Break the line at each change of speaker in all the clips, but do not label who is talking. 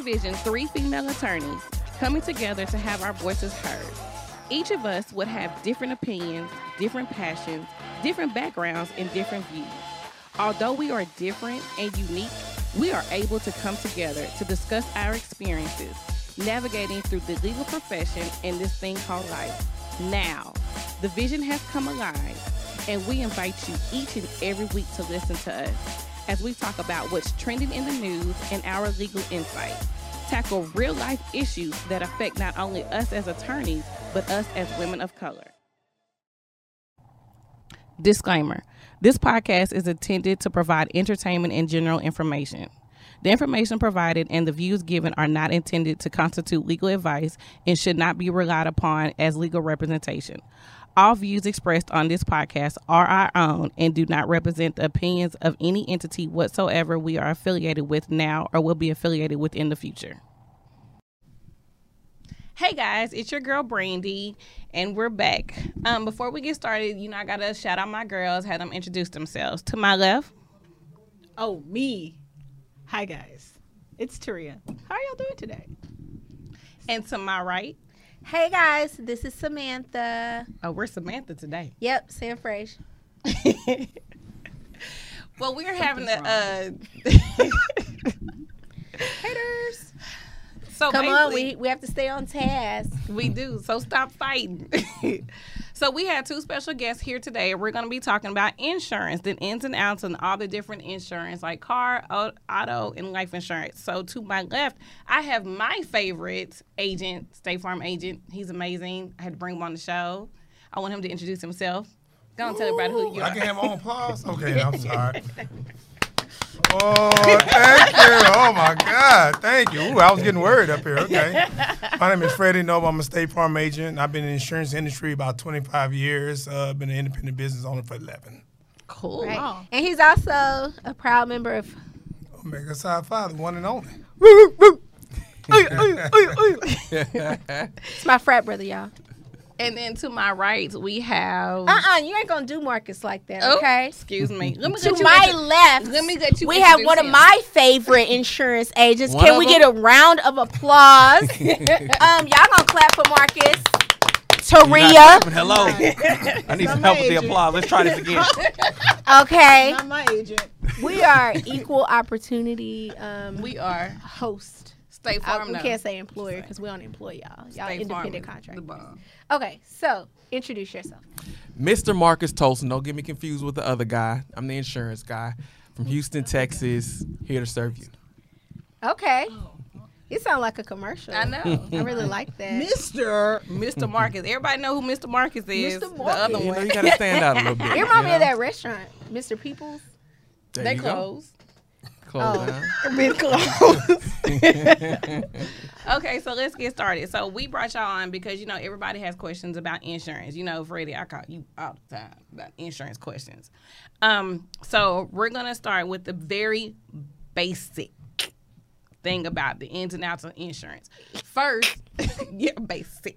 envision 3 female attorneys coming together to have our voices heard. Each of us would have different opinions, different passions, different backgrounds, and different views. Although we are different and unique, we are able to come together to discuss our experiences, navigating through the legal profession and this thing called life. Now, the vision has come alive, and we invite you each and every week to listen to us as we talk about what's trending in the news and our legal insight, tackle real-life issues that affect not only us as attorneys, but us as women of color. Disclaimer: this podcast is intended to provide entertainment and general information. The information provided and the views given are not intended to constitute legal advice and should not be relied upon as legal representation. All views expressed on this podcast are our own and do not represent the opinions of any entity whatsoever we are affiliated with now or will be affiliated with in the future. Hey guys, it's your girl Brandy, and we're back. Before we get started, I gotta shout out my girls, have them introduce themselves. To my left.
Oh, me. Hi guys, it's Taria. How are y'all doing today?
And to my right.
Hey guys, this is Samantha.
Oh, we're Samantha today.
Yep, Sam Frage.
Well, we're having a
haters.
So
come on, we have to stay on task.
We do. So stop fighting. So we have 2 special guests here today. We're going to be talking about insurance, the ins and outs and all the different insurance like car, auto, and life insurance. So to my left, I have my favorite agent, State Farm agent. He's amazing. I had to bring him on the show. I want him to introduce himself. Go and tell everybody who you are.
I can have my own applause? Okay, I'm sorry. Oh, thank you. Oh, my God. Thank you. Ooh, I was getting worried up here. Okay. My name is Freddie Noble. I'm a State Farm agent. I've been in the insurance industry about 25 years. Been an independent business owner for 11.
Cool.
Right. Oh. And he's also a proud member of
Omega Psi Phi, the one and only.
It's my frat brother, y'all.
And then to my right, we have...
you ain't going to do Marcus like that, okay?
Excuse me.
Let me to my left,
let me get you
we have one of my favorite insurance agents. Can we get a round of applause? Y'all going to clap for Marcus. Taria.
Hello. I need some help with the applause. Let's try this again.
Okay.
Not my agent.
We are equal opportunity
we are
host.
State Farm.
We can't say employer because we don't employ y'all. Y'all
State
independent
Farm,
contractors. Okay, so introduce yourself.
Mr. Marcus Tolson. Don't get me confused with the other guy. I'm the insurance guy from Houston, Texas, here to serve you.
Okay. You sound like a commercial.
I know.
I really like that.
Mr. Marcus. Everybody know who Mr. Marcus is.
Mr. Marcus.
The other
You
one.
got to stand out a little bit.
You remind me of that restaurant, Mr. People's.
There
They
you go.
closed.
Close down.
Been closed.
Okay, so let's get started. So we brought y'all on because, everybody has questions about insurance. Freddie, I call you all the time about insurance questions. So we're going to start with the very basic thing about the ins and outs of insurance. First, basic.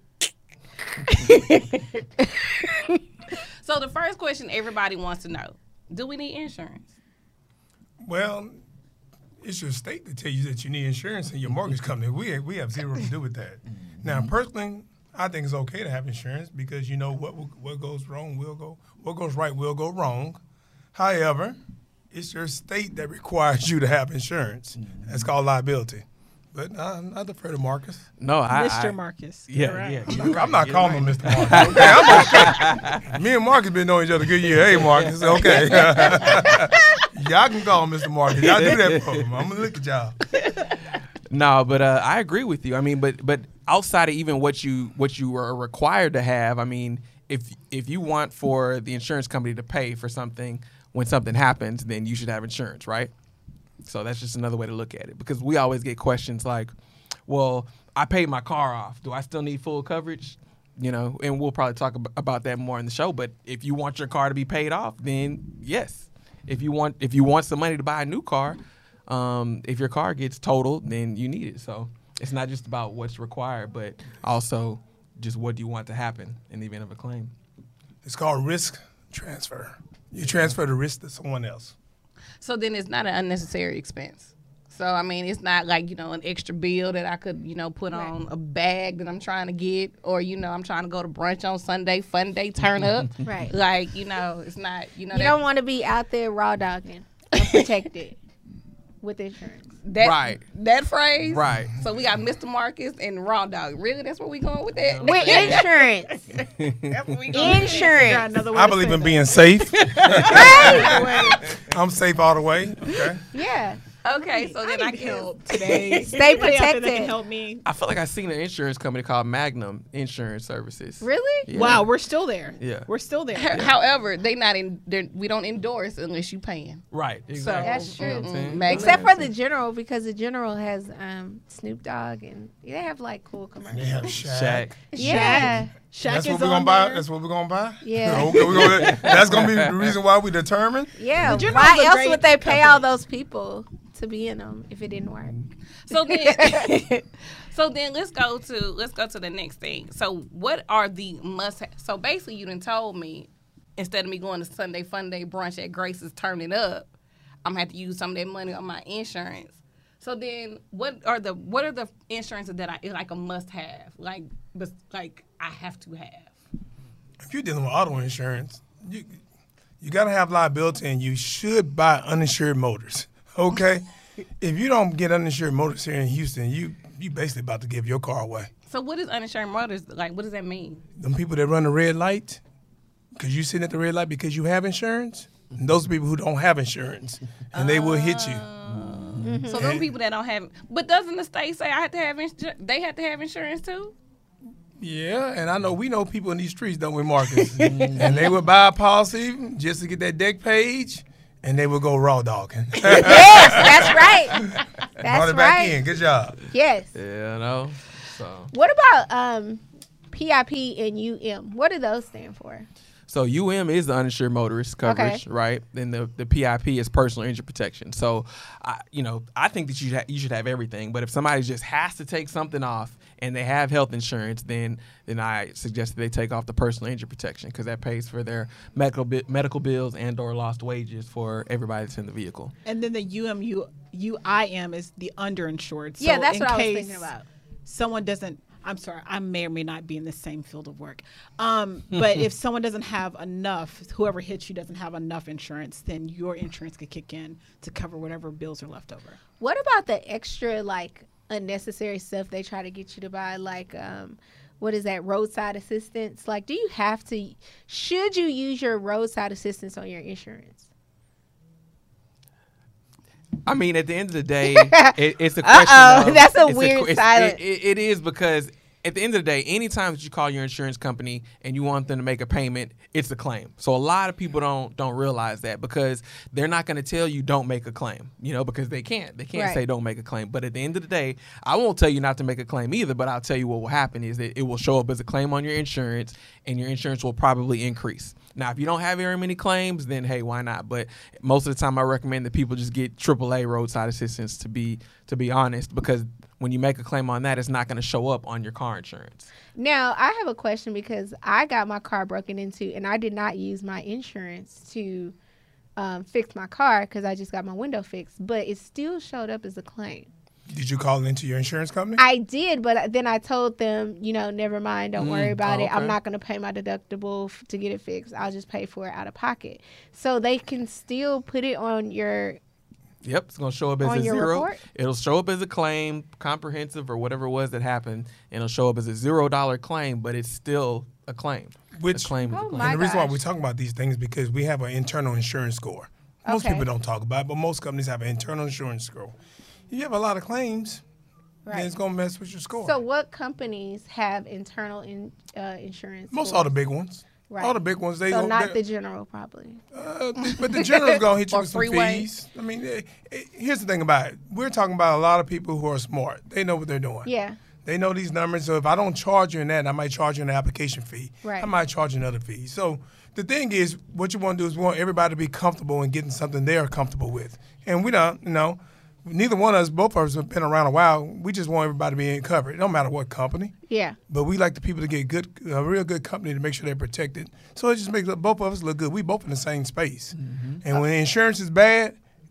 So the first question everybody wants to know, do we need insurance?
Well, it's your state to tell you that you need insurance and your mortgage company. We have zero to do with that. Now, personally, I think it's okay to have insurance because what goes wrong will go, what goes right will go wrong. However, it's your state that requires you to have insurance. That's called liability. But I defer to Marcus.
No,
Mr. Marcus.
Yeah.
I'm not calling him Mr. Marcus. Okay, I'm okay. Me and Marcus been knowing each other a good year. Hey, Marcus. Okay. Y'all can call him Mr. Marcus. Y'all do that for him. I'm going to look at y'all.
No, but I agree with you. I mean, but outside of even what you are required to have, I mean, if you want for the insurance company to pay for something when something happens, then you should have insurance, right? So that's just another way to look at it, because we always get questions like, well, I paid my car off. Do I still need full coverage? And we'll probably talk about that more in the show. But if you want your car to be paid off, then yes. If you want some money to buy a new car, if your car gets totaled, then you need it. So it's not just about what's required, but also just what do you want to happen in the event of a claim.
It's called risk transfer. You transfer the risk to someone else.
So then it's not an unnecessary expense. So, I mean, it's not like, an extra bill that I could, put on a bag that I'm trying to get, or, I'm trying to go to brunch on Sunday, fun day, turn up.
Right.
Like, it's not,
You don't want to be out there raw dogging unprotected with insurance.
That phrase.
Right.
So we got Mr. Marcus and Raw Dog. Really? That's where we going with that?
With insurance.
That's where we going.
Insurance.
I believe in being safe.
Right.
I'm safe all the way. Okay.
Yeah.
Okay, so then I
need
can
help today.
Stay
Anybody out there that
protected.
can help me.
I feel like I've seen an insurance company called Magnum Insurance Services.
Really?
Yeah.
Wow, we're still there.
Yeah.
We're still there.
However, we don't endorse unless you paying.
Right. Exactly.
That's true.
You know what I'm saying?
Magnum.
Except for the General, because the General has Snoop Dogg, and they have like cool commercials.
They have Shaq.
Shaq.
Yeah.
Shaq
That's
is
what we're
on
gonna buy.
there.
That's what we're gonna buy.
Yeah.
Okay, that's gonna be the reason why we determine.
Yeah.
The General's
Why
a
else
great
would they pay all those people to be in them if it didn't work?
So then, let's go to the next thing. So what are the must? So basically, you done told me instead of me going to Sunday Fun Day brunch at Grace's, turning up, I'm gonna have to use some of that money on my insurance. So then, what are the insurances that I like a must have? Like I have to have.
If you're dealing with auto insurance, you gotta have liability, and you should buy uninsured motors. Okay. If you don't get uninsured motors here in Houston, you basically about to give your car away.
So what is uninsured motors like? What does that mean?
Them people that run the red light, because you sitting at the red light because you have insurance, and those are people who don't have insurance, and they will hit you.
So those people that don't have, but doesn't the state say I have to have they have to have insurance too?
Yeah, and we know people in these streets, don't we, Marcus? And they would buy a policy just to get that deck page, and they would go raw dogging.
Yes, that's right.
Brought
That's
it back
right.
in. Good job.
Yes.
Yeah, I know. So.
What about PIP and UM? What do those stand for?
So UM is the uninsured motorist coverage,
Okay.
right? Then the PIP is personal injury protection. So, I think that you should have everything. But if somebody just has to take something off and they have health insurance, then I suggest that they take off the personal injury protection because that pays for their medical bills and/or lost wages for everybody that's in the vehicle.
And then the UIM is the underinsured. So
Yeah, that's
in
what I was
case
thinking about.
Someone doesn't. I'm sorry, I may or may not be in the same field of work. But if someone doesn't have enough, whoever hits you doesn't have enough insurance, then your insurance could kick in to cover whatever bills are left over.
What about the extra, like, unnecessary stuff they try to get you to buy? Like, what is that, roadside assistance? Like, should you use your roadside assistance on your insurance?
I mean, at the end of the day, it's a question.
Uh-oh,
Of,
that's a
it's
weird silence.
It is because at the end of the day, anytime that you call your insurance company and you want them to make a payment, it's a claim. So a lot of people don't realize that because they're not going to tell you don't make a claim, because they can't. They can't
Right.
say don't make a claim. But at the end of the day, I won't tell you not to make a claim either, but I'll tell you what will happen is that it will show up as a claim on your insurance and your insurance will probably increase. Now, if you don't have very many claims, then hey, why not? But most of the time, I recommend that people just get AAA roadside assistance to be honest, because when you make a claim on that, it's not going to show up on your car insurance.
Now, I have a question because I got my car broken into, and I did not use my insurance to fix my car because I just got my window fixed, but it still showed up as a claim.
Did you call into your insurance company?
I did, but then I told them, never mind, don't worry about it.
okay.
I'm not going to pay my deductible to get it fixed. I'll just pay for it out of pocket. So they can still put it on your...
Yep, it's going to show up as
On
a
your
zero.
report?
It'll show up as a claim, comprehensive or whatever it was that happened, and it'll show up as a $0 claim, but it's still a claim.
Which-
a claim is a
Oh,
claim.
my
And the reason why
gosh.
we're talking about these things is because we have an internal insurance score. Most
Okay.
people don't talk about it, but most companies have an internal insurance score. If you have a lot of claims, then it's going to mess with your score.
So what companies have internal insurance?
Most
for?
all the big ones.
Right.
All the big ones. They
So
go,
not
they-
the general, probably.
but the general's going to hit you
Or
with some
freeway.
fees. I mean, here's the thing about it. We're talking about a lot of people who are smart. They know what they're doing.
Yeah.
They know these numbers. So if I don't charge you in that, I might charge you an application fee.
Right.
I might charge you another fee. So the thing is, what you want to do is we want everybody to be comfortable in getting something they're comfortable with. And we don't, neither one of us, both of us have been around a while. We just want everybody to be covered. It don't matter what company.
Yeah.
But we like the people to get a real good company to make sure they're protected. So it just makes both of us look good. We both in the same space. And when insurance is bad,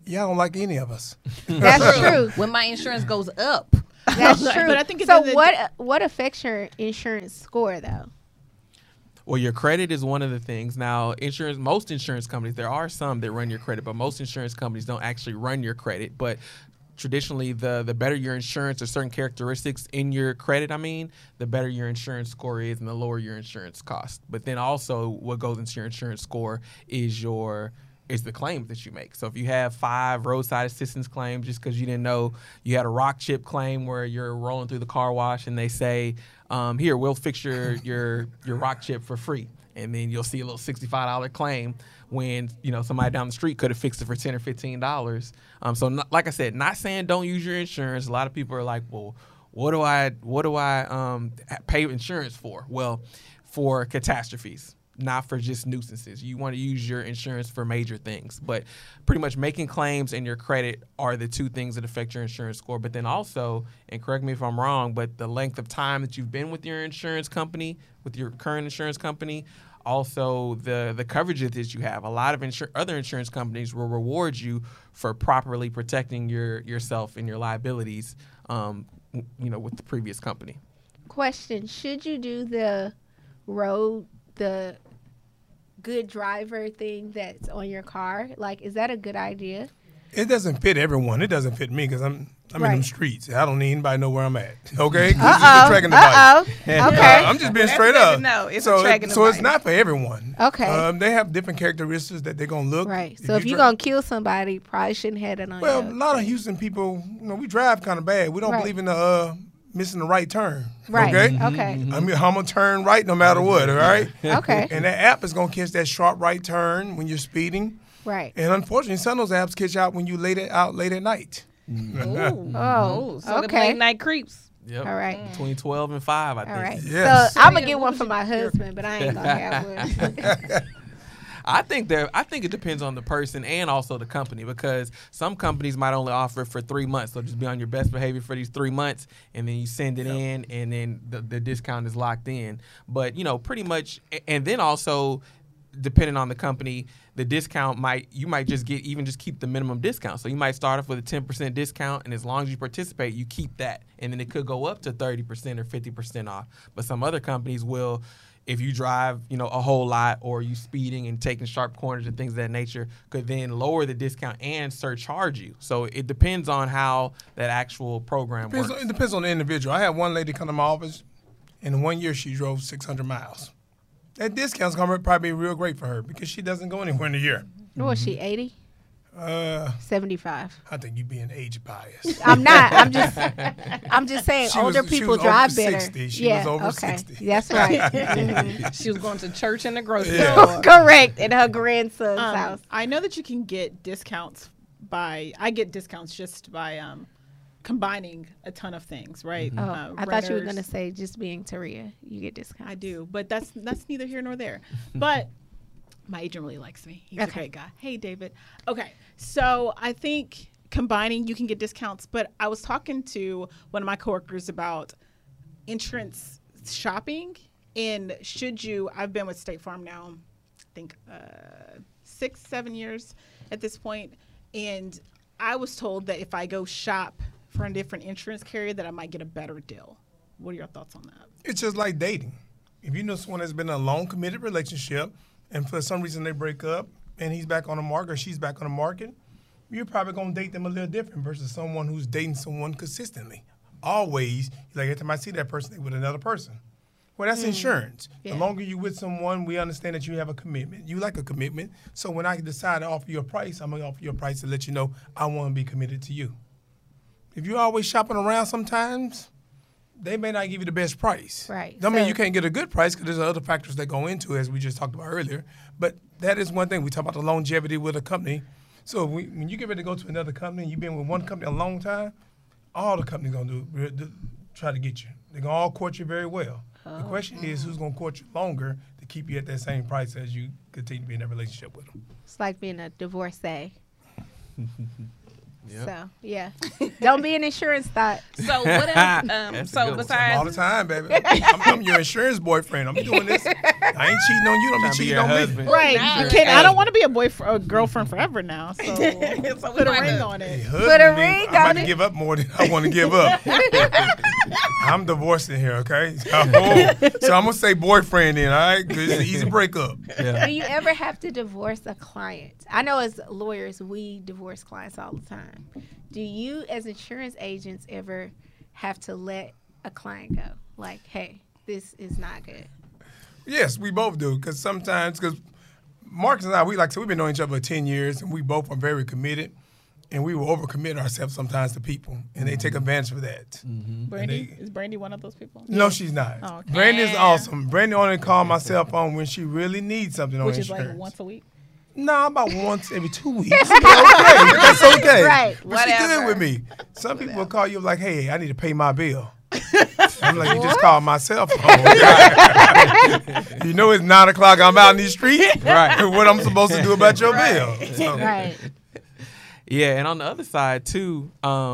y'all don't like any of us.
That's true.
When my insurance goes up.
That's true.
But I think
so. What affects your insurance score though?
Well, your credit is one of the things. Now, most insurance companies, there are some that run your credit, but most insurance companies don't actually run your credit. But traditionally, the better your insurance or certain characteristics in your credit, the better your insurance score is and the lower your insurance cost. But then also what goes into your insurance score is the claims that you make. So if you have 5 roadside assistance claims just because you didn't know you had a rock chip claim where you're rolling through the car wash and they say, here, we'll fix your rock chip for free. And then you'll see a little $65 claim when, somebody down the street could have fixed it for $10 or $15. So like I said, not saying don't use your insurance. A lot of people are like, well, what do I pay insurance for? Well, for catastrophes. Not for just nuisances. You want to use your insurance for major things. But pretty much making claims and your credit are the 2 things that affect your insurance score. But then also, and correct me if I'm wrong, but the length of time that you've been with your insurance company, with your current insurance company, also the coverages that you have. A lot of other insurance companies will reward you for properly protecting yourself and your liabilities, with the previous company.
Question: should you do the good driver thing that's on your car? Like, is that a good idea?
It doesn't fit everyone. It doesn't fit me because I'm in
Right.
them streets. I don't need anybody to know where I'm at. Okay? 'Cause it's just a tracking device.
Okay.
I'm just being
That's
straight
good to
up.
know. It's a
so
tracking
so it's
device.
not for everyone.
Okay.
They have different characteristics that they're gonna look.
Right. So if
you
you're
drive-
gonna kill somebody, probably shouldn't have it on.
well,
your
a lot of
thing.
Houston people, we drive kind of bad. We don't
Right.
believe in the missing the right turn.
Right.
Okay.
Okay.
I'm gonna turn right no matter what. All right.
Okay.
And that app is gonna catch that sharp right turn when you're speeding.
Right.
And unfortunately, some of those apps catch out when you out late at night.
Ooh.
Oh,
So the
okay.
late night creeps.
Yep.
All right.
Between 12 and 5, I think.
All right.
Yes.
So I'm gonna get one for my husband, but I ain't gonna have one.
I think it depends on the person and also the company, because some companies might only offer it for 3 months. So just be on your best behavior for these 3 months, and then you send it in, and then the discount is locked in. But pretty much, and then also, depending on the company, the discount you might just keep the minimum discount. So you might start off with a 10% discount, and as long as you participate, you keep that, and then it could go up to 30% or 50% off. But some other companies will, if you drive, a whole lot, or you speeding and taking sharp corners and things of that nature, could then lower the discount and surcharge you. So it depends on how that actual program works.
It depends on the individual. I had one lady come to my office, and in 1 year she drove 600 miles. That discount's going to probably be real great for her because she doesn't go anywhere in a year.
Was she 80? 75.
I think you're being age biased.
I'm not. I'm just saying
She
older
was- she
people
was
drive
over
better.
60. She was over 60.
That's right. Mhm.
She was going to church and the grocery
Yeah.
store.
Correct. At her grandson's house.
I know that you can get discounts I get discounts just by combining a ton of things, right?
Oh, I thought you were
renters.
gonna say just being Taria, you get discounts.
I do, but that's neither here nor there. But my agent really likes me. He's a great guy. Hey, David. Okay, so I think combining, you can get discounts. But I was talking to one of my coworkers about insurance shopping, and I've been with State Farm now, I think 6-7 years at this point, and I was told that if I go shop for a different insurance carrier, that I might get a better deal. What are your thoughts on that?
It's just like dating. If you know someone that's been in a long, committed relationship, and for some reason they break up, and he's back on the market or she's back on the market, you're probably going to date them a little different versus someone who's dating someone consistently. Always, like every time I see that person, they with another person. Well, that's insurance.
Yeah.
The longer you're with someone, we understand that you have a commitment. You like a commitment. So when I decide to offer you a price, I'm going to offer you a price to let you know I want to be committed to you. If you're always shopping around sometimes, they may not give you the best price.
Right.
Don't mean
So-
you can't get a good price because there's other factors that go into it, as we just talked about earlier. But that is one thing. We talk about the longevity with a company. So when you get ready to go to another company and you've been with one company a long time, all the companies going to try to get you. They're going to all court you very well. The question is who's going to court you longer to keep you at that same price as you continue to be in that relationship with them.
It's like being a divorcee.
Yep.
So yeah, don't be an insurance thought.
So what else?
That's a
So
good one.
besides
All the time, baby. I'm your insurance boyfriend. I'm doing this, and I ain't cheating on you. Don't be
Trying to be
cheating
your
on me.
husband.
Right.
Nah,
You can't, I
hey.
don't want to be a boyfriend or girlfriend forever now. So,
So we
put a
might
ring
have-
on
Hey,
it.
husband,
a ring
I'm about
on
to
it.
give up more than I want to give up. I'm divorcing here, okay? So I'm gonna say boyfriend then, all right? 'Cause it's an easy breakup.
Do you ever have to divorce a client? I know as lawyers, we divorce clients all the time. Do you, as insurance agents, ever have to let a client go? Like, hey, this is not good.
Yes, we both do. Because sometimes, because Marcus and I, we've been knowing each other for 10 years, and we both are very committed. And we will overcommit ourselves sometimes to people, and they take advantage of that.
Brandy, is Brandy one of those people?
No, she's not.
Oh, okay.
Brandy's awesome. Brandy only calls my cell phone when she really needs something on
Which is
insurance.
like once a week.
No, about once every 2 weeks. But okay, that's okay.
Right,
But she
whatever.
good with me. Some people will call you like, hey, I need to pay my bill. I'm like, you just called my cell phone. You know it's 9 o'clock, I'm out in these streets.
Right.
What I'm supposed to do about your bill. So,
Right.
Yeah, and on the other side too.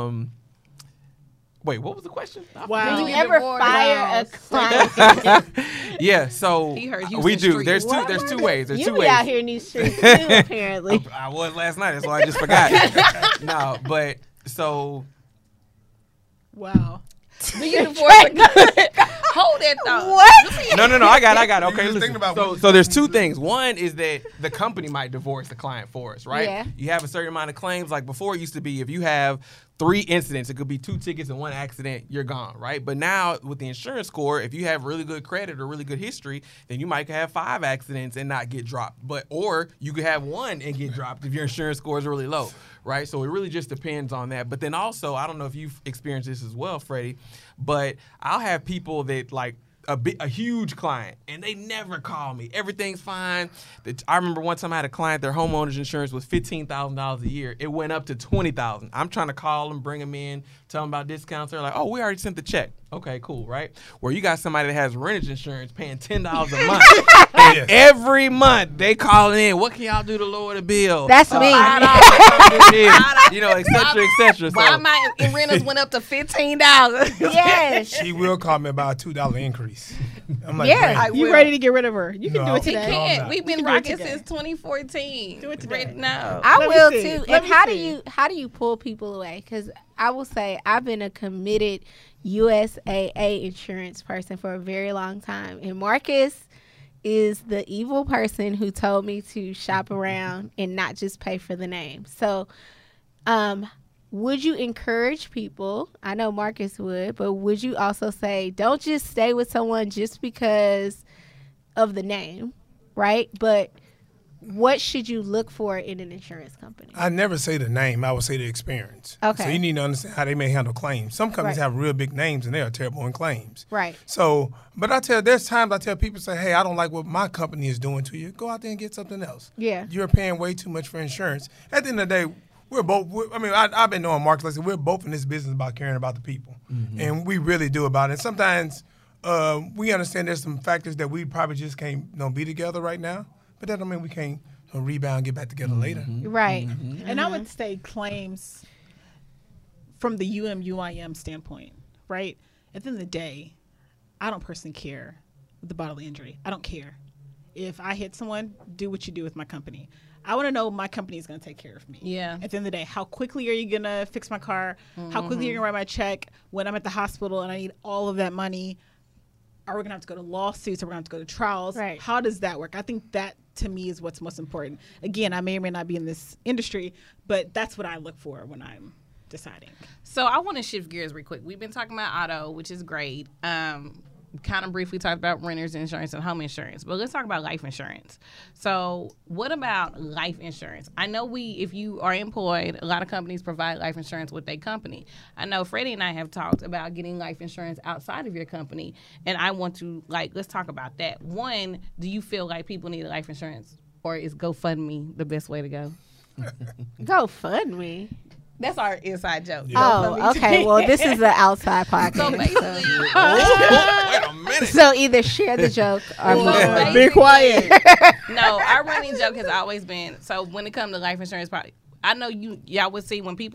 Wait, what was the question?
Wow.
Do you
you
ever
divorce?
fire a
Wow.
client?
Yeah, so
He heard
we
Houston
do.
Street.
There's two ways. There's
You
two
be
ways.
out here in these streets too, apparently.
I was last night, that's why I just forgot. No, but so
Wow.
Do you divorce a Hold that thought.
What?
no, I got it.
You
Okay,
was
listen.
thinking about what-
So there's two things. One is that the company might divorce the client for us, right?
Yeah.
You have a certain amount of claims. Like before, it used to be if you have 3 incidents, it could be 2 tickets and 1 accident, you're gone, right? But now with the insurance score, if you have really good credit or really good history, then you might have 5 accidents and not get dropped. Or you could have 1 and get dropped if your insurance score is really low, right? So it really just depends on that. But then also, I don't know if you've experienced this as well, Freddie, but I'll have people that like a huge client and they never call me. Everything's fine. I remember one time I had a client, their homeowner's insurance was $15,000 a year. It went up to $20,000. I'm trying to call them, bring them in, tell them about discounts. They're like, oh, we already sent the check. Okay, cool, right? Where you got somebody that has renter's insurance paying $10 a month. And
Yes.
every month they calling in, what can y'all do to lower the bill?
That's me.
You know, et cetera, et cetera.
Why
So,
my rentals went up to $15?
Yes.
She will call me about a $2 increase. I'm like,
Yeah,
Brandy,
You
will.
ready to get rid of her? You can
No,
do it
He
He
today.
No, I'm
can't.
not.
We've been
You can do it
rocking
today.
since 2014.
Do it today.
Right now.
I
Let me
will
see.
too.
Let
And
me see.
how do you pull people away? Because I will say I've been a committed USAA insurance person for a very long time, and Marcus is the evil person who told me to shop around and not just pay for the name. So, would you encourage people? I know Marcus would, but would you also say don't just stay with someone just because of the name, right? But what should you look for in an insurance company?
I never say the name. I would say the experience.
Okay.
So you need to understand how they may handle claims. Some companies
Right.
have real big names and they are terrible in claims.
Right.
So, but there's times I tell people, say, hey, I don't like what my company is doing to you. Go out there and get something else.
Yeah.
You're paying way too much for insurance. At the end of the day, I've been knowing Marcus, like I said, we're both in this business about caring about the people. And we really do about it. And sometimes we understand there's some factors that we probably just can't be together right now. But that don't mean we can't rebound and get back together later.
Right.
And I would say claims from the UIM standpoint, right? At the end of the day, I don't personally care with the bodily injury. I don't care. If I hit someone, do what you do with my company. I want to know my company is going to take care of me.
Yeah.
At the end of the day, how quickly are you going to fix my car? How quickly are you going to write my check when I'm at the hospital and I need all of that money? Are we going to have to go to lawsuits? Are we going to have to go to trials?
Right.
How does that work? I think that, to me, is what's most important. Again, I may or may not be in this industry, but that's what I look for when I'm deciding.
So I want to shift gears real quick. We've been talking about auto, which is great. Kind of briefly talked about renters insurance and home insurance, but let's talk about life insurance. So what about life insurance? I know if you are employed, a lot of companies provide life insurance with their company. I know Freddie and I have talked about getting life insurance outside of your company, and I want to, let's talk about that. One, do you feel like people need life insurance, or is GoFundMe the best way to go?
Go fund me.
That's our inside joke.
Oh, okay. Well, this is the outside
So
podcast.
basically,
wait a minute.
So either share the joke or move
Well,
on.
Be quiet.
no, our running joke has always been, so when it comes to life insurance, probably, I know y'all would see when people die, when Cousin Pookie,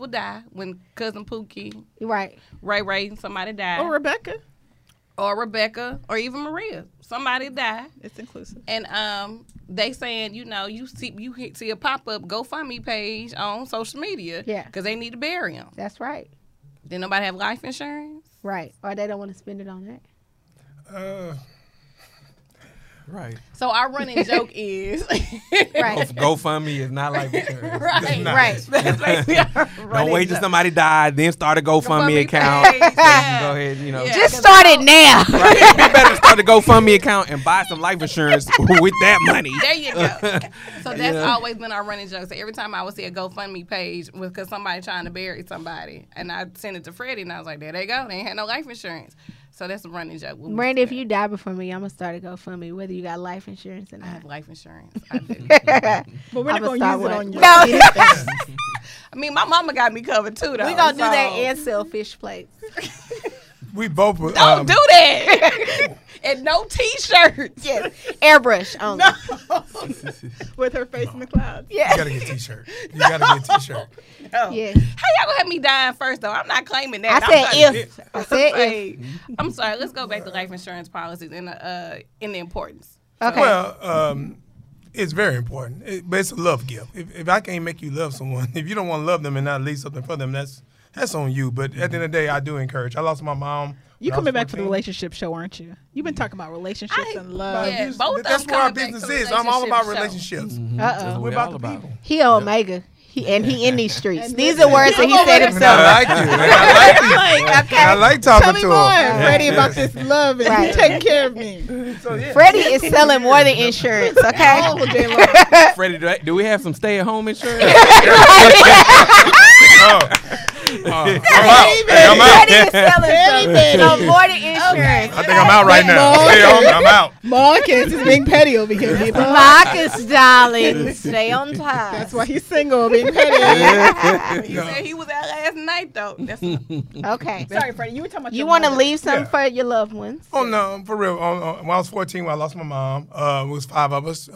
Right.
Ray, somebody died.
Or Rebecca.
or Rebecca or even Maria. Somebody died.
It's inclusive.
And they saying, you see a pop-up GoFundMe page on social media.
Yeah.
Because they need to bury them.
That's right.
Did nobody have life insurance?
Right. Or they don't want to spend it on that.
Right.
So our running joke is
Right.
GoFundMe is not life insurance.
right.
Right.
That's basically our
Don't
running
wait till
joke.
somebody died, then start a GoFundMe
GoFundMe
account.
page,
So you
yeah.
can go ahead,
Yeah.
Just start it now.
Right. You better start a GoFundMe account and buy some life insurance with that money.
There you go. So that's
Yeah.
always been our running joke. So every time I would see a GoFundMe page because somebody trying to bury somebody, and I sent it to Freddie, and I was like, there they go. They ain't had no life insurance. So that's a running joke.
Brandy, if you die before me, I'm going to start a GoFundMe, whether you got life insurance or
I
not.
have life insurance. I do.
But we're not
I'ma
going to
start
use it
one.
on you.
No.
I mean, my mama got me covered too, though.
We're going to do
so-
that and sell fish plates.
We both.
Don't do that. And no T-shirts.
Yes. Airbrush only.
With her face in the clouds.
Yeah.
You gotta get a T-shirt. You gotta get a T-shirt.
No.
Yes.
How y'all gonna have me dying first, though? I'm not claiming that.
I said
I'm
if. I said if.
I'm sorry. Let's go back to life insurance policies and the importance.
Okay.
Well, it's very important, but it's a love gift. If I can't make you love someone, if you don't want to love them and not leave something for them, that's on you. But at the end of the day, I do encourage. I lost my mom.
You
when I
coming
was
back for the
14.
relationship show, aren't you? You've been talking about relationships and love.
Yeah,
That's
both of
that's
them
what our
coming back
business
to
is. I'm all about
relationship show.
relationships.
Uh-oh.
We're
We
about
all
the
about
people.
He a Omega. He in these streets. These are
listen,
words that
I'm
he said
over
himself.
I like you. And I like you.
Okay.
I like
Tell
talking
me
to
more,
him.
Freddie, about this love and
Right.
you taking care of me.
So, yeah.
Freddie is selling more than insurance, okay?
All day long.
Freddie, do we have some stay-at-home insurance?
I'm out. Hey, I'm out.
Freddie is selling some more than insurance.
I think I'm out right now.
Okay.
Hey, I'm out.
Marcus is being petty over here, people.
Marcus, darling, stay on time.
That's why he's single, being petty.
He said he was out last night, though. That's
Okay.
Sorry, Freddie, you were talking about
You
your
want to
mother.
leave some
Yeah.
for your loved ones?
Oh no, for real. When I was 14, when I lost my mom, it was 5 of us.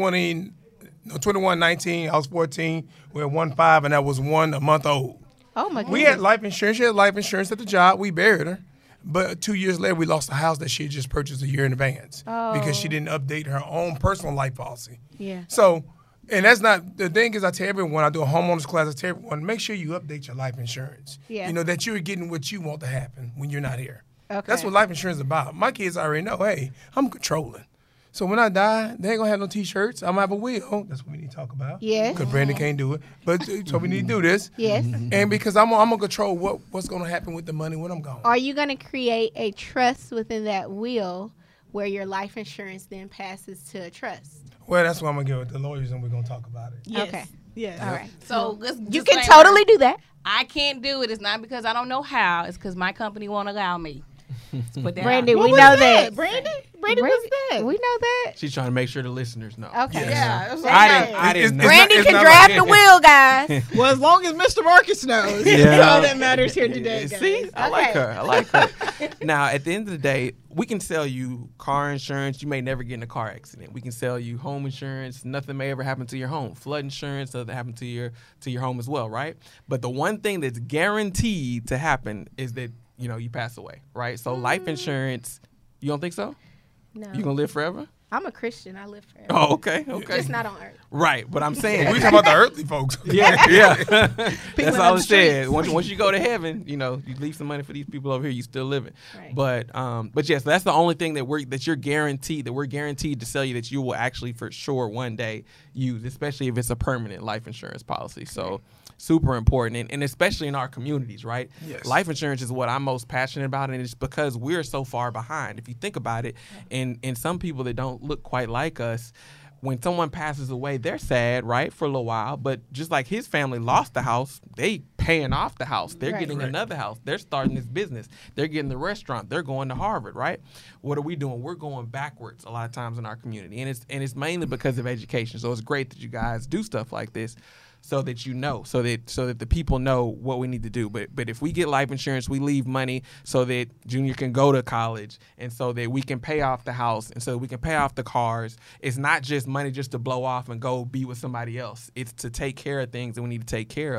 21, 19. I was 14. We had 1-5, and that was 1 a month old.
Oh my goodness.
We had life insurance. She had life insurance at the job. We buried her. But 2 years later, we lost the house that she had just purchased a year in advance because she didn't update her own personal life policy.
Yeah.
So, and that's not, the thing is, I tell everyone, I do a homeowners class, I tell everyone, make sure you update your life insurance.
Yeah.
You know, that you're getting what you want to happen when you're not here.
Okay.
That's what life insurance is about. My kids already know, hey, I'm controlling. So when I die, they ain't gonna have no T-shirts. I'm gonna have a will. That's what we need to talk about.
Yes.
Because Brandon can't do it. But so we need to do this.
Yes.
And because I'm gonna control what's gonna happen with the money when I'm gone.
Are you going to create a trust within that will where your life insurance then passes to a trust?
Well, that's what I'm gonna get with the lawyers, and we're gonna talk about it.
Yes.
Okay.
Yes.
All right.
So let's
You can
disclaimer,
totally do that.
I can't do it. It's not because I don't know how. It's because my company won't allow me. Let's put that
Brandy,
out.
we
What was
know that.
Brandy? Brandy, what's that?
We know that.
She's trying to make sure the listeners know.
Okay.
Yeah. it was like,
I
no.
didn't. I didn't.
It's
know.
not-
Brandy
it's
can
not
draft
like-
the will, guys.
Well, as long as Mr. Marcus knows,
Yeah.
that's all that matters here today, guys.
See, I like
Okay.
her. I like her. Now, at the end of the day, we can sell you car insurance. You may never get in a car accident. We can sell you home insurance. Nothing may ever happen to your home. Flood insurance, nothing happen to your home as well, right? But the one thing that's guaranteed to happen is that you pass away, right? So life insurance, you don't think so?
No.
You gonna live forever?
I'm a Christian. I live forever.
Oh, okay, okay.
Just not on earth.
Right, but I'm saying
We talking about the earthly folks.
Yeah, yeah. That's all
on
it
the
said. Once you go to heaven, you leave some money for these people over here. You still living.
Right.
But yes, that's the only thing that we're guaranteed to sell you that you will actually for sure one day use, especially if it's a permanent life insurance policy. So super important, and especially in our communities, right?
Yes.
Life insurance is what I'm most passionate about, and it's because we're so far behind. If you think about it, and some people that don't look quite like us, when someone passes away, they're sad, right, for a little while. But just like his family lost the house, they paying off the house. They're
Right.
getting
Right.
another house. They're starting this business. They're getting the restaurant. They're going to Harvard, right? What are we doing? We're going backwards a lot of times in our community, and it's mainly because of education. So it's great that you guys do stuff like this, so that so that the people know what we need to do. But if we get life insurance, we leave money so that Junior can go to college, and so that we can pay off the house, and so that we can pay off the cars. It's not just money just to blow off and go be with somebody else. It's to take care of things that we need to take care of.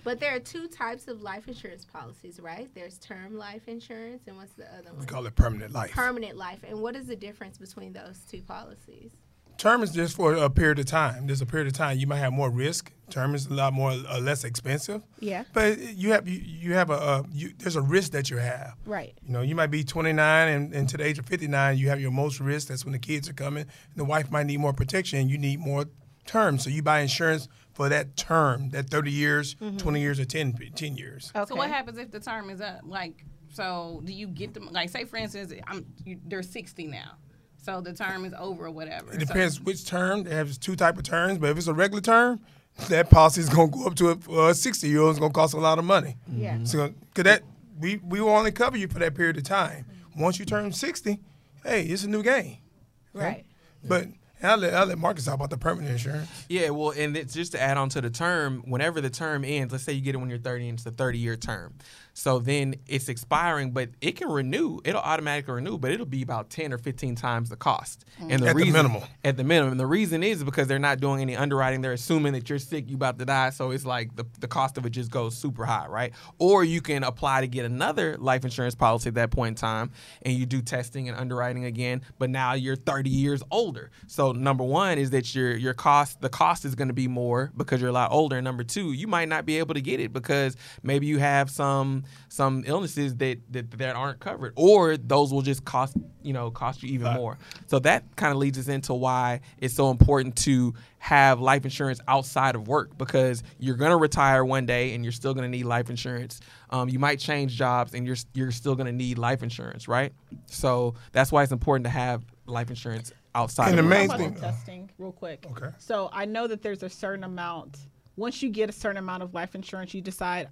But there are two types of life insurance policies, right? There's term life insurance, and what's the other
We
one?
call it permanent life.
Permanent life. And what is the difference between those two policies?
Term is just for a period of time. There's a period of time you might have more risk. Term is a lot more less expensive.
Yeah.
But there's a risk that you have.
Right.
You know, you might be 29 and to the age of 59, you have your most risk. That's when the kids are coming. And the wife might need more protection. You need more term. So you buy insurance for that term, that 30 years, 20 years, or 10 years.
Okay.
So what happens if the term is up? Like, so do you get them? Like, say for instance, they're 60 now, so the term is over or whatever.
It depends which term. They have two type of terms, but if it's a regular term, that policy is going to go up to a 60-year-old. It's going to cost a lot of money.
Yeah.
So, we will only cover you for that period of time. Once you turn 60, hey, it's a new game.
Right.
But I'll let Marcus talk about the permanent insurance.
Yeah, well, and it's just to add on to the term, whenever the term ends, let's say you get it when you're 30 and it's a 30-year term. So then it's expiring, but it can renew. It'll automatically renew, but it'll be about 10 or 15 times the cost. And the
At the minimum.
At the minimum. And the reason is because they're not doing any underwriting. They're assuming that you're sick, you're about to die. So it's like the cost of it just goes super high, right? Or you can apply to get another life insurance policy at that point in time, and you do testing and underwriting again, but now you're 30 years older. So number one is that the cost is going to be more because you're a lot older. And number two, you might not be able to get it because maybe you have some illnesses that aren't covered, or those will just cost you even more. So that kind of leads us into why it's so important to have life insurance outside of work, because you're going to retire one day and you're still going to need life insurance. You might change jobs and you're still going to need life insurance, right? So that's why it's important to have life insurance outside
And
of
the
work.
main
Talk about
thing-
the testing real quick.
Okay.
So I know that there's a certain amount. Once you get a certain amount of life insurance, you decide.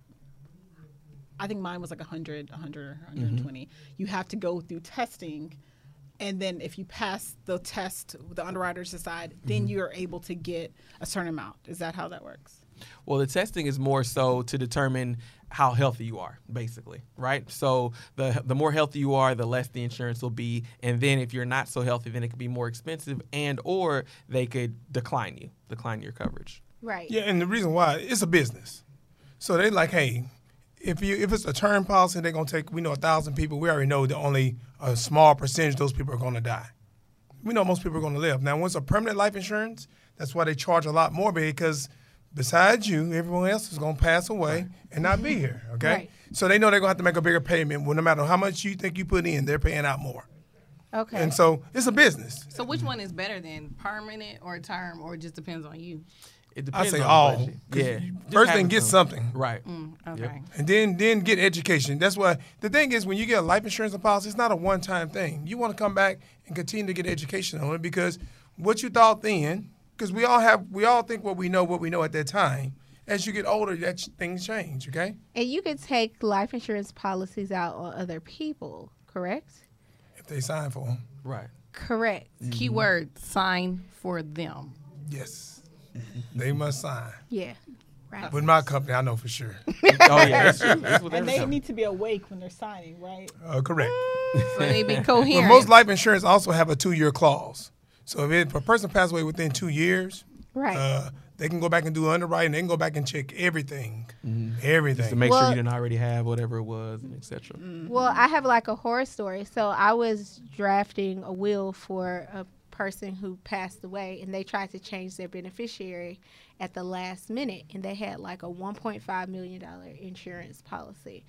I think mine was like 100 or 120. You have to go through testing, and then if you pass the test, the underwriters decide, then you're able to get a certain amount. Is that how that works?
Well, the testing is more so to determine how healthy you are, basically, right? So the more healthy you are, the less the insurance will be. And then if you're not so healthy, then it could be more expensive, and or they could decline your coverage.
Right.
Yeah, and the reason why, it's a business. So they like, hey, if it's a term policy, they're going to take, we know 1,000 people. We already know that only a small percentage of those people are going to die. We know most people are going to live. Now, once a permanent life insurance, that's why they charge a lot more, because besides you, everyone else is going to pass away and not be here, okay?
Right.
So they know they're going to have to make a bigger payment. Well, no matter how much you think you put in, they're paying out more.
Okay.
And so it's a business.
So which one is better than permanent or term, or it just depends on you?
It
I
depends
say
on
all.
the budget.
'Cause
Yeah.
you-
Just
First thing,
having
get
some.
something.
Right.
Okay.
And then get education. That's why the thing is, when you get a life insurance policy, it's not a one-time thing. You want to come back and continue to get education on it, because what you thought then, because we all think what we know at that time. As you get older, things change. Okay.
And you could take life insurance policies out on other people, correct?
If they sign for them,
Right.
Correct.
Keyword: sign for them.
yes, they must sign.
Yeah. Right.
With my company, I know for sure.
Oh yeah, that's true. That's what
And they
every
need to be awake when they're signing, right?
Correct.
So they be
But
coherent.
most life insurance also have a 2-year clause. So if a person passes away within 2 years,
Right.
they can go back and do underwriting. They can go back and check everything, everything.
to make
Well-
sure you didn't already have whatever it was, and etc.
Well, I have like a horror story. So I was drafting a will for a person who passed away, and they tried to change their beneficiary at the last minute, and they had like a $1.5 million insurance policy.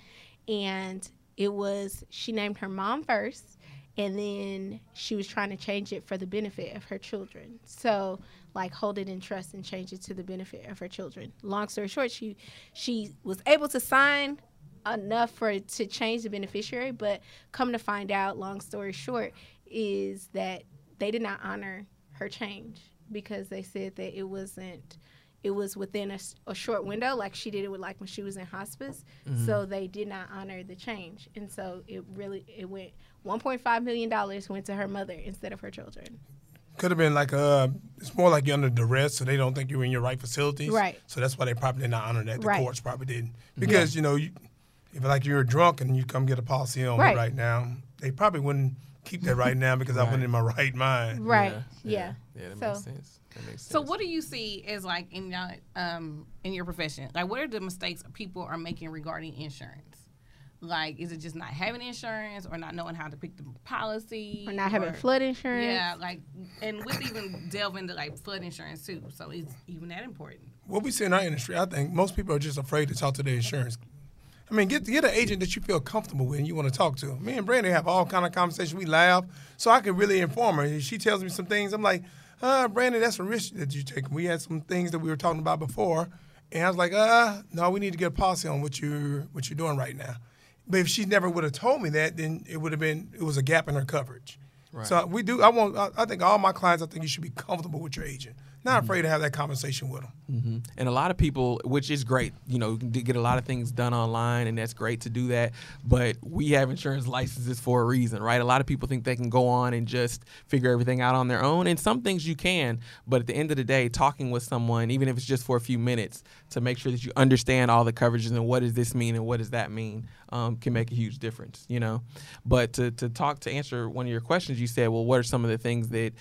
And she named her mom first, and then she was trying to change it for the benefit of her children. So like hold it in trust and change it to the benefit of her children. Long story short, she was able to sign enough to change the beneficiary, but come to find out, long story short, is that they did not honor her change because they said that it was within a short window, like she did it with when she was in hospice. So they did not honor the change, and so it went $1.5 million went to her mother instead of her children.
Could have been like it's more like you're under duress, so they don't think you're in your right facilities.
Right.
So that's why they probably did not honor that. The
Right.
courts probably didn't, because if like you're drunk and you come get a policy on
Right.
me right now, they probably wouldn't keep that right now because I wasn't in my right mind.
Right. Yeah.
Yeah, that
So
makes sense. That makes sense.
So what do you see as like in your profession? Like, what are the mistakes people are making regarding insurance? Like, is it just not having insurance, or not knowing how to pick the policy,
Or not having flood insurance.
Yeah, like, and we even delve into like flood insurance too. So is even that important?
What we see in our industry, I think most people are just afraid to talk to their insurance. I mean, get an agent that you feel comfortable with and you want to talk to. Me and Brandy have all kind of conversations. We laugh, so I can really inform her. If she tells me some things, I'm like, Brandy, that's a risk that you take. We had some things that we were talking about before, and I was like, no, we need to get a policy on what you're doing right now. But if she never would have told me that, then it was a gap in her coverage.
Right.
So we do. I think all my clients, I think you should be comfortable with your agent. Not afraid to have that conversation with them.
Mm-hmm. And a lot of people, which is great, you know, you can get a lot of things done online, and that's great to do that. But we have insurance licenses for a reason, right? A lot of people think they can go on and just figure everything out on their own. And some things you can, but at the end of the day, talking with someone, even if it's just for a few minutes, to make sure that you understand all the coverages and what does this mean and what does that mean, can make a huge difference, you know. But to answer one of your questions, you said, well, what are some of the things that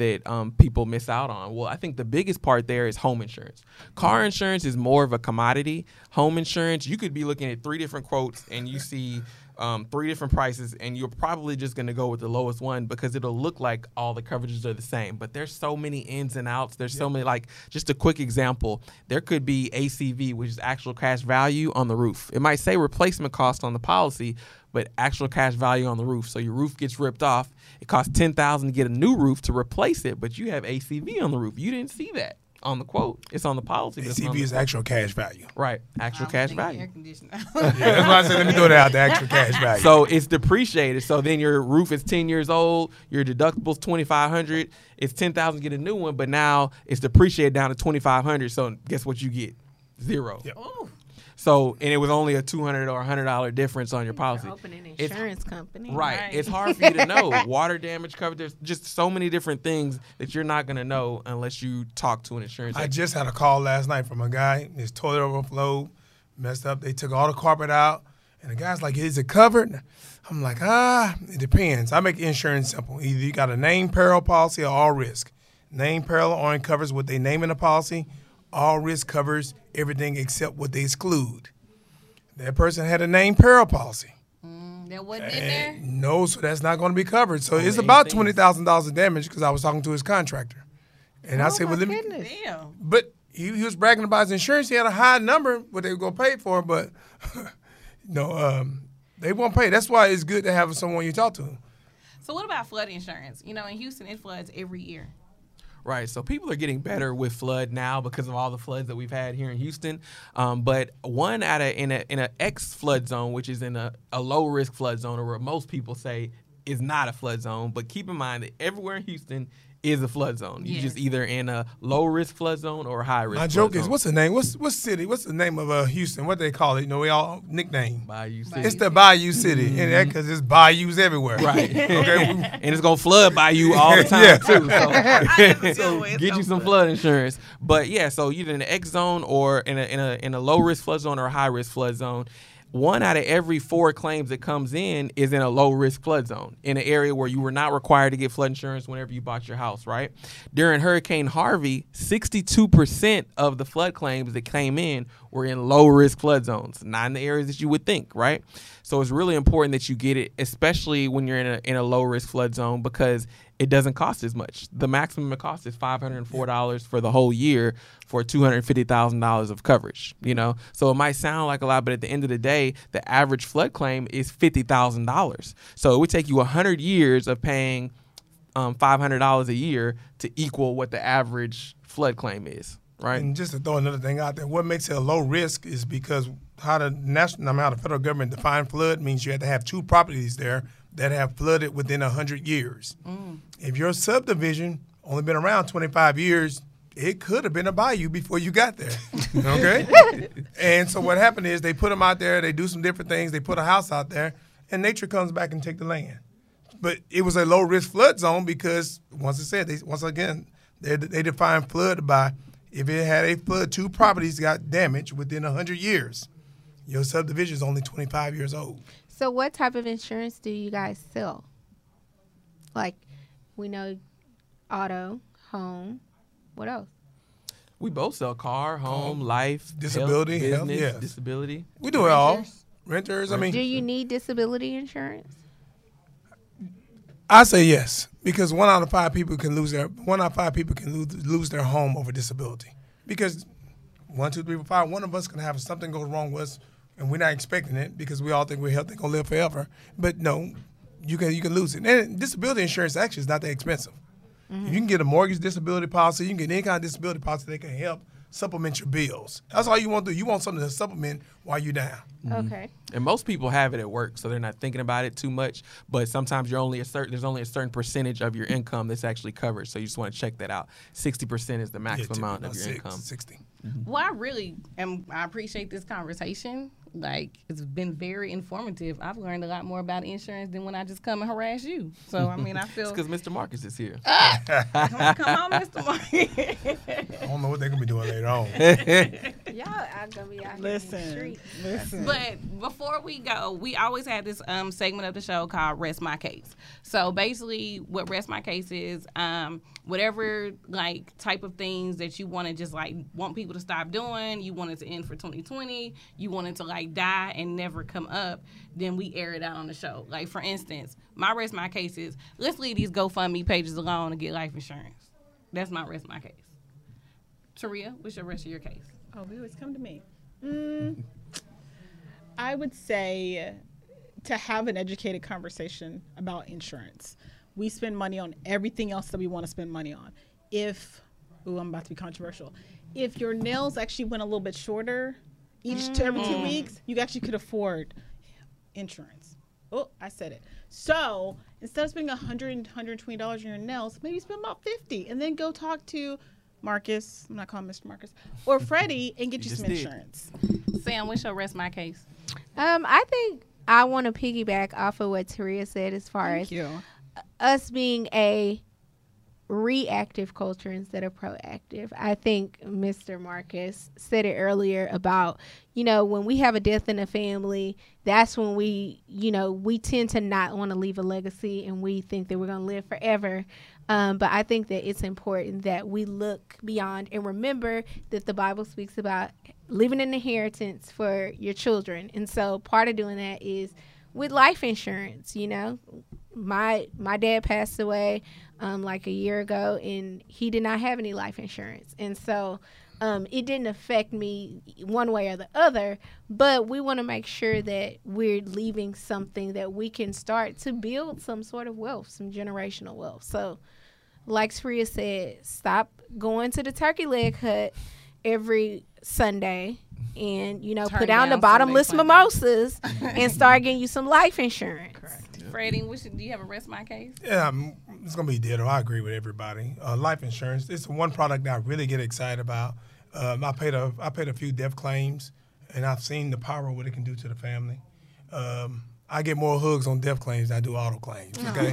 people miss out on? Well, I think the biggest part there is home insurance. Car insurance is more of a commodity. Home insurance, you could be looking at 3 different quotes and you see 3 different prices, and you're probably just going to go with the lowest one because it'll look like all the coverages are the same. But there's so many ins and outs. There's so many, like, just a quick example. There could be ACV, which is actual cash value on the roof. It might say replacement cost on the policy, but actual cash value on the roof. So your roof gets ripped off. It costs $10,000 to get a new roof to replace it, but you have ACV on the roof. You didn't see that on the quote. It's on the policy.
ACV is actual cash value.
Right, actual cash value.
Air conditioner.
Yeah, that's why I said let me throw that out, the actual cash value.
So it's depreciated. So then your roof is 10 years old. Your deductible's $2,500. It's $10,000 to get a new one, but now it's depreciated down to $2,500. So guess what you get? Zero.
Yep.
Ooh.
So, and it was only a $200 or $100 difference on your policy.
Open an insurance company.
Right. It's hard for you to know. Water damage covered. There's just so many different things that you're not going to know unless you talk to an insurance
I
agent.
just had a call last night from a guy. His toilet overflowed, messed up. They took all the carpet out, and the guy's like, "Is it covered?" I'm like, it depends. I make insurance simple. Either you got a named peril policy or all risk. Named peril only covers what they name in the policy. All risk covers everything except what they exclude. That person had a named peril policy.
That wasn't in there?
No, so that's not going to be covered. So it's
eight
about
things.
$20,000 of damage because I was talking to his contractor. And I said, well, let me.
Damn.
But he was bragging about his insurance. He had a high number, what they were going to pay for, but they won't pay. That's why it's good to have someone you talk to.
So what about flood insurance? You know, in Houston, it floods every year.
Right. So people are getting better with flood now because of all the floods that we've had here in Houston. But one in a X flood zone, which is in a low risk flood zone, or what most people say is not a flood zone. But keep in mind that everywhere in Houston is a flood zone. You're just either in a low risk flood zone or a high risk.
My joke is, what's the name? What's city? What's the name of Houston? What they call it? You know, we all nickname.
Bayou City.
It's the Bayou City, and that because it's bayous everywhere.
Right.
Okay.
And it's gonna flood by you all the time too. So
It's
get you some flood insurance. But yeah, so either in the X zone or in a low risk flood zone or a high risk flood zone. 1 out of every 4 claims that comes in is in a low risk flood zone, in an area where you were not required to get flood insurance whenever you bought your house, right? During Hurricane Harvey, 62% of the flood claims that came in were in low risk flood zones, not in the areas that you would think, right? So it's really important that you get it, especially when you're in a low risk flood zone, because it doesn't cost as much. The maximum it costs is $504 for the whole year for $250,000 of coverage, you know? So it might sound like a lot, but at the end of the day, the average flood claim is $50,000. So it would take you 100 years of paying $500 a year to equal what the average flood claim is, right?
And just to throw another thing out there, what makes it a low risk is because how the federal government define flood means you have to have 2 properties there that have flooded within 100 years. If your subdivision only been around 25 years, it could have been a bayou before you got there, okay? And so what happened is they put them out there, they do some different things, they put a house out there, and nature comes back and take the land. But it was a low-risk flood zone because, once again, they define flood by if it had a flood, 2 properties got damaged within 100 years. Your subdivision is only 25 years old.
So what type of insurance do you guys sell? Like, we know auto, home. What else?
We both sell car, home, life,
disability,
health,
health,
business,
yes.
disability.
We do it all. Renters. I mean,
Do you need disability insurance?
I say yes, because 1 out of 5 people can lose their lose their home over disability. Because 1, 2, 3, 4, 5, one of us can have something go wrong with us, and we're not expecting it because we all think we're healthy, gonna live forever. But no, you can lose it. And disability insurance actually is not that expensive. You can get a mortgage disability policy. You can get any kind of disability policy that can help supplement your bills. That's all you want to do. You want something to supplement while you're down.
Okay.
And most people have it at work, so they're not thinking about it too much. But sometimes there's only a certain percentage of your income that's actually covered. So you just want to check that out. 60% is the maximum amount of your income.
60.
Well, I appreciate this conversation. Like, it's been very informative. I've learned a lot more about insurance than when I just come and harass you. So, I mean, I feel...
It's because Mr. Marcus is here.
Come on, Mr. Marcus.
I don't know what they're going to be doing later on.
Y'all are gonna be out here in the street.
Listen.
But before we go, we always had this segment of the show called Rest My Case. So basically what Rest My Case is, whatever like type of things that you want to just like want people to stop doing, you want it to end for 2020, you want it to like die and never come up, then we air it out on the show. Like for instance, my Rest My Case is, let's leave these GoFundMe pages alone and get life insurance. That's my Rest My Case. Taria, what's your rest of your case?
Oh, viewers, come to me. I would say to have an educated conversation about insurance. We spend money on everything else that we want to spend money on. I'm about to be controversial. If your nails actually went a little bit shorter every 2 weeks, you actually could afford insurance. Oh, I said it. So instead of spending $100, $120 on your nails, maybe spend about $50 and then go talk to Marcus, I'm not calling Mr. Marcus, or Freddie and get you some insurance.
Sam, what's your Rest My Case?
I think I want to piggyback off of what Taria said as far as us being a reactive culture instead of proactive. I think Mr. Marcus said it earlier about, when we have a death in the family, that's when we tend to not want to leave a legacy and we think that we're going to live forever. But I think that it's important that we look beyond and remember that the Bible speaks about leaving an inheritance for your children. And so part of doing that is with life insurance. My dad passed away like a year ago, and he did not have any life insurance. And so it didn't affect me one way or the other, but we want to make sure that we're leaving something that we can start to build some sort of wealth, some generational wealth. So like Taria said, stop going to the turkey leg hut every Sunday and, put down the bottomless mimosas and start getting you some life insurance.
Correct. Freddie, do you have a Rest My Case?
Yeah, it's going to be ditto. I agree with everybody. Life insurance, it's one product that I really get excited about. I paid a few death claims, and I've seen the power of what it can do to the family. I get more hugs on death claims than I do auto claims, okay?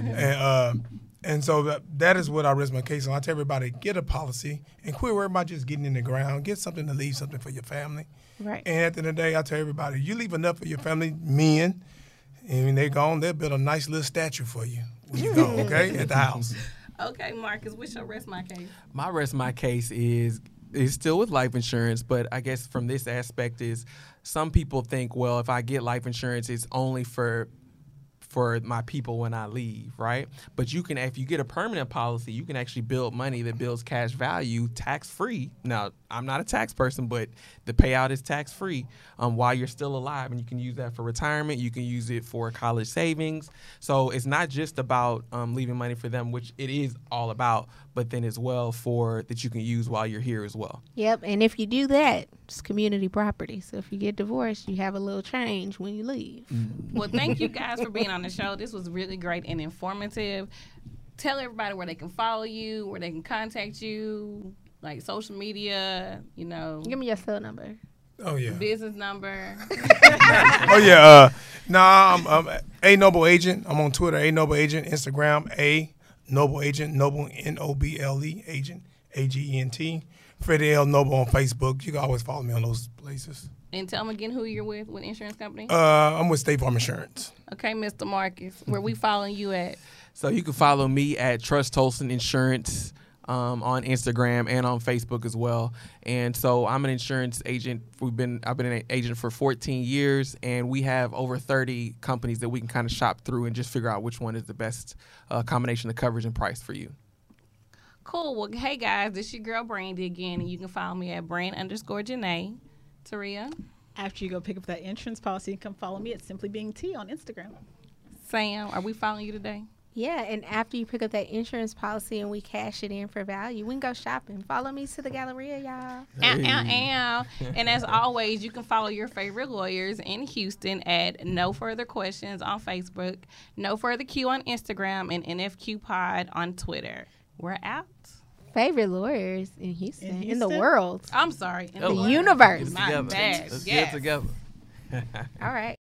And so that is what I rest my case on. I tell everybody, get a policy and quit worrying about just getting in the ground. Get something to leave something for your family.
Right.
And at the end of the day, I tell everybody, you leave enough for your family, men, and when they're gone, they'll build a nice little statue for you when you go, okay, at the house.
Okay, Marcus, what's your Rest My Case? My
Rest My Case is still with life insurance, but I guess from this aspect is some people think, well, if I get life insurance, it's only for my people when I leave, right? But if you get a permanent policy, you can actually build money that builds cash value tax-free. Now, I'm not a tax person, but the payout is tax-free while you're still alive, and you can use that for retirement. You can use it for college savings. So it's not just about leaving money for them, which it is all about, but then as well that you can use while you're here as well.
Yep, and if you do that, it's community property. So if you get divorced, you have a little change when you leave.
Well, thank you guys for being on the show. This was really great and informative. Tell everybody where they can follow you, where they can contact you, like social media,
Give me your cell number.
Oh, yeah.
Business number.
Oh, yeah. I'm A Noble Agent. I'm on Twitter, A Noble Agent. Instagram, A Noble Agent, Noble, Noble Agent, Agent. Freddie L. Noble on Facebook. You can always follow me on those places.
And tell them again who you're with insurance company?
I'm with State Farm Insurance.
Okay, Mr. Marcus, where we following you at?
So you can follow me at Trust Tolson Insurance on Instagram and on Facebook as well. And so I'm an insurance agent. I've been an agent for 14 years, and we have over 30 companies that we can kind of shop through and just figure out which one is the best combination of coverage and price for you.
Cool. Well, hey guys, this your girl Brandy again, and you can follow me at Brand_Janae. Taria.
After you go pick up that insurance policy, you can follow me at Simply Being T on Instagram.
Sam, are we following you today?
Yeah, and after you pick up that insurance policy and we cash it in for value, we can go shopping. Follow me to the Galleria, y'all.
And as always, you can follow your favorite lawyers in Houston at No Further Questions on Facebook, No Further Q on Instagram, and NFQ Pod on Twitter. We're out.
Favorite lawyers in Houston, in the world.
I'm sorry. In
the universe.
My bad.
Let's
yes.
get it together.
All right.